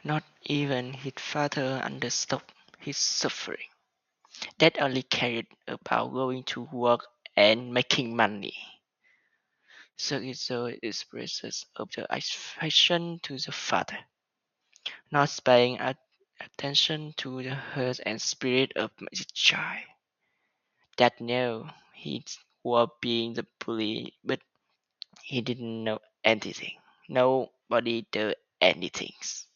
Not even his father understood his suffering. Dad only cared about going to work and making money. So it so expresses of the affection to the father, not paying attention to the hurt and spirit of the child. Dad knew he was being the bully, but he didn't know anything. Nobody did anything.